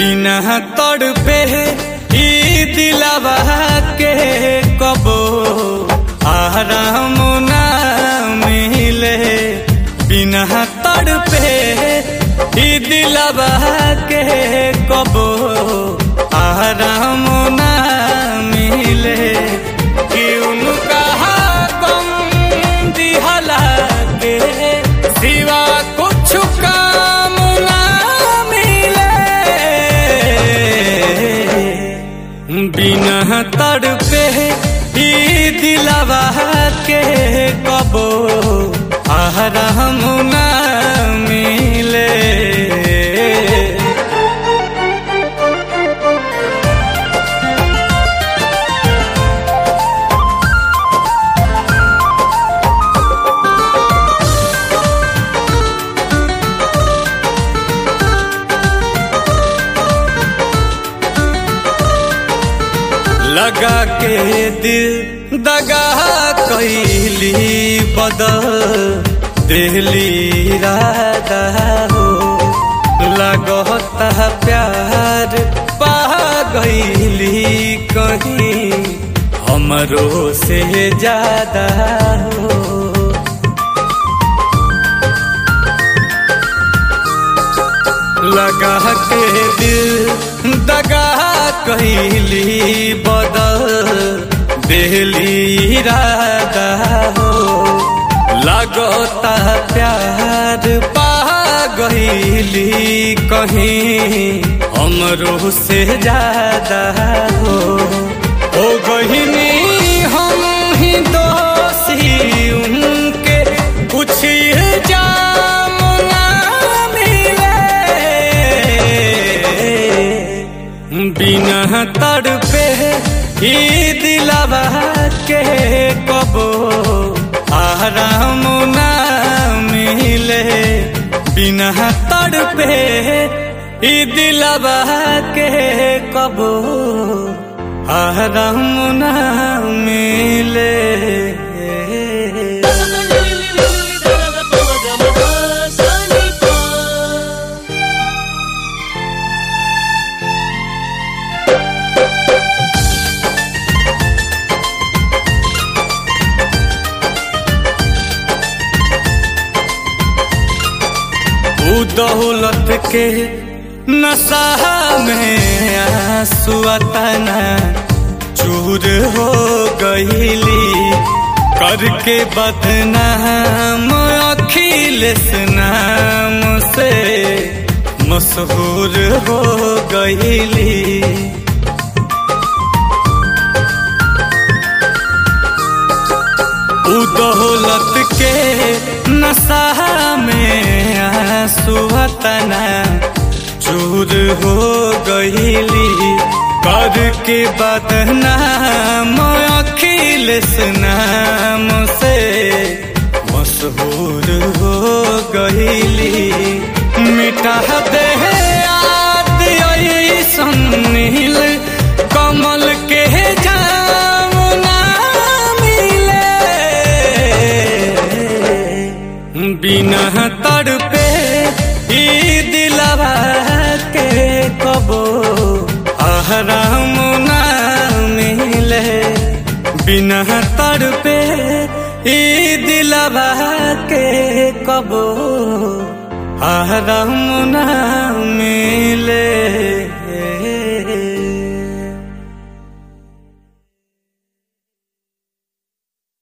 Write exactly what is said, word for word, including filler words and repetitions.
बिना तड़पे ई दिलवा के कबो आराम ना मिले। बिना तड़पे ई दिलवा के कबो आराम ना मिले। कि उनका गम दिहला के सिवा कुछ काम ना मिले। बिना तड़पे ई दिलवा के कबो आराम ना मिले। लगा के दिल दगा कैली बदल दिली राधा हो। लगता प्यार पा गईली कहीं हमरो से ज्यादा हो। लगा के दिल दगा कैली बदल दिली राधा हो। लगता प्यार पा गईली कहीं हमरो से ज्यादा हो। हो गईनी हम ही दोषी उनके कुछ जाम ना मिले। बिना तड़पे ई दिलवा के कबो आराम ना मिले। बिना तड़पे ई दिलवा के कबो आराम ना मिले। दौलत के नशा में आंसू तना चूर हो गईली। करके बदनाम अखिलेश नाम से मशहूर हो गईली। दौलत के नशा में आंसू तना चूर हो गईली। करके बदनाम अखिलेश नाम से मशहूर हो गईली। मिटा दे याद सुनील कमल के जाम ना मिले। बिना तड़पे ई दिलवा के कबो आराम ना मिले। बिना तड़पे ई दिलवा के कबो आराम ना मिले।